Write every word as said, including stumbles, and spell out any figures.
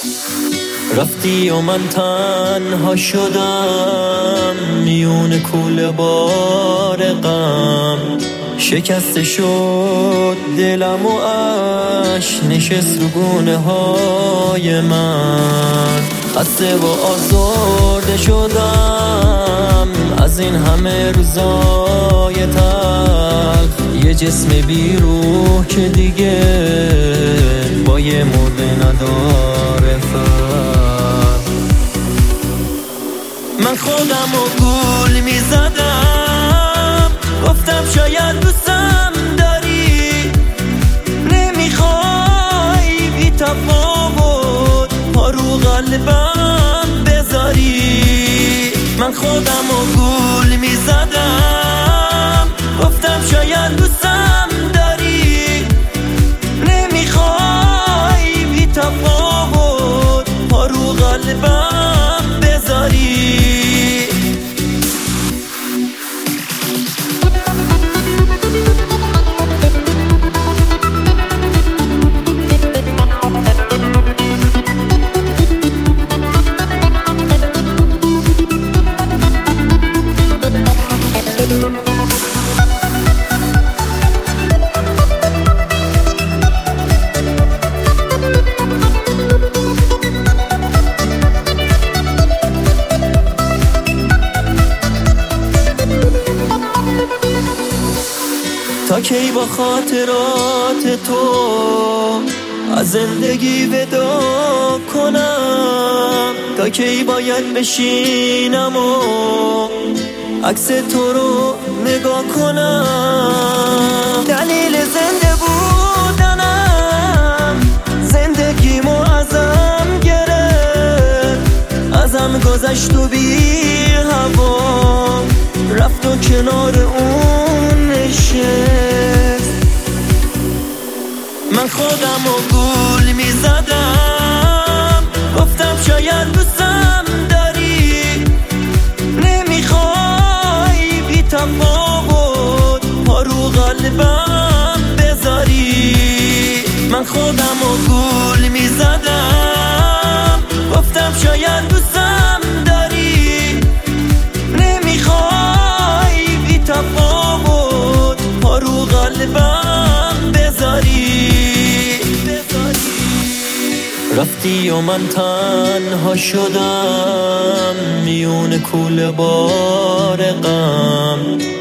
رفتی و من تنها شدم میون کوله بار غم. شکسته شد دلم و اش نشست رو گونه های من. خسته و آزرده شدم از این همه روزای تلخ. یه جسم بی روح که دیگه با یه مرده نداره فرق. من خودم و گول می زدم، گفتم شاید دوستم داری، نمیخوای بی تفاوت پا رو قلبم بذاری. من خودم و گول می زدم، گفتم شاید دوستم داری، نمیخوای بی تفاوت پا رو قلبم بذاری. تا کی با خاطرات تو از زندگی ودا کنم؟ تا کی باید بشینم و عکس تو رو نگاه کنم؟ دلیل زنده بودنم زندگیمو ازم گرفت، ازم گذشت و بی هوا رفت و کنار اون نشست. من خودم و گول می زدم، گفتم شاید دوستم داری، نمیخوای بی تفاوت پا رو قلبم بذاری. من خودم و گول می زدم، گفتم شاید دوستم داری، نمیخوای بی تفاوت پا رو قلبم بذاری. رفتی و من تنها شدم میون کوله بار غم.